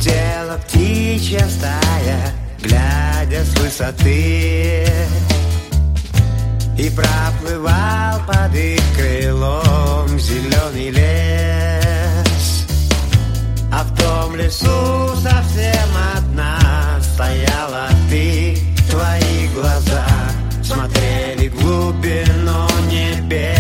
Летела птичья стая, глядя с высоты, и проплывал под их крылом зеленый лес. А в том лесу совсем одна стояла ты. Твои глаза смотрели в глубину небес.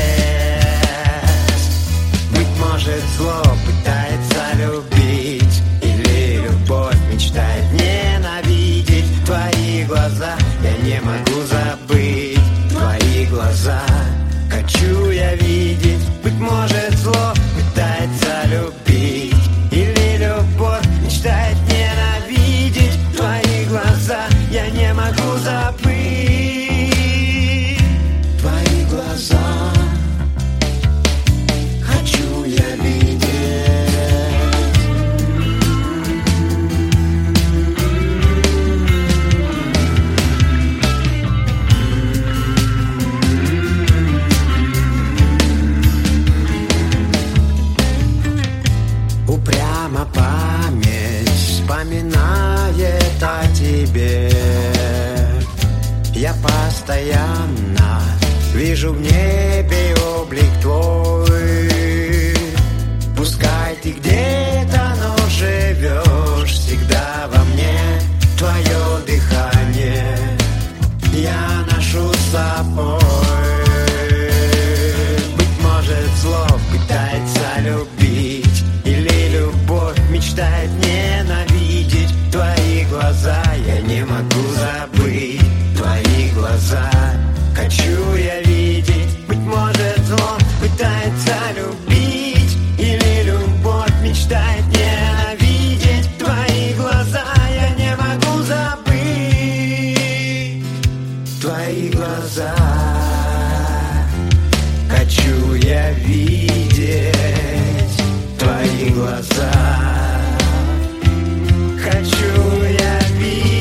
Быть может, зло пытается любить, или любовь мечтает ненавидеть. Твои глаза я не могу забыть. Твои глаза хочу я видеть. Быть может, зло пытается любить, или любовь мечтает ненавидеть. Твои глаза я не могу забыть. Твои глаза хочу я видеть. Упрямо память вспоминает о тебе. Я постоянно вижу в небе облик твой. Пускай ты где-то, но живешь всегда во мне. Твое дыхание я ношу с собой. Быть может, зло пытается любить, или любовь мечтает ненавидеть. Твои глаза я не могу забыть. Твои глаза хочу я видеть. Быть может, зло пытается любить, или любовь мечтает ненавидеть. Твои глаза я не могу забыть. Твои глаза хочу я видеть. Твои глаза хочу я видеть.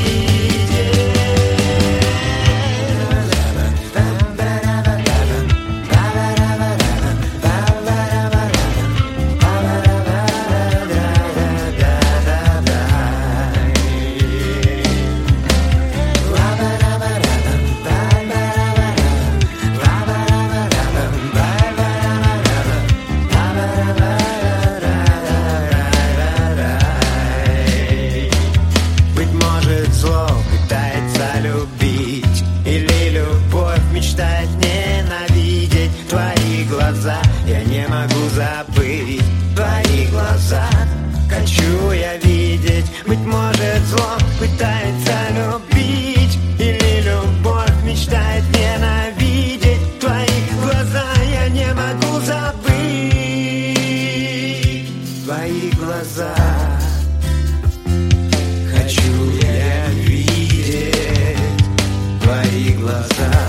Быть может, зло пытается любить, или любовь мечтает ненавидеть. Твои глаза я не могу забыть. Твои глаза хочу я видеть. Быть может, зло пытается любить, или любовь мечтает ненавидеть. Твои глаза я не могу забыть. Твои глаза хочу я видеть. Твои глаза